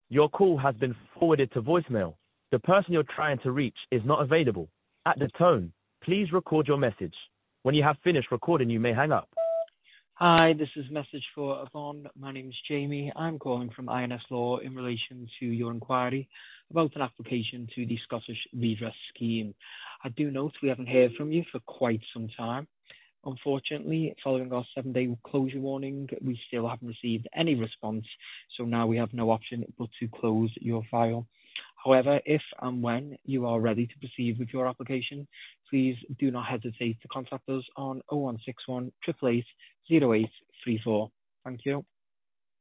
Your call has been forwarded to voicemail. The person you're trying to reach is not available. At the tone, please record your message. When you have finished recording, you may hang up. Hi, this is a message for Yvonne. My name is Jamie. I'm calling from INS Law in relation to your inquiry about an application to the Scottish Redress Scheme. I do note we haven't heard from you for quite some time. Unfortunately, following our 7-day closure warning, we still haven't received any response, so now we have no option but to close your file. However, if and when you are ready to proceed with your application, please do not hesitate to contact us on 0161 888 0834. Thank you.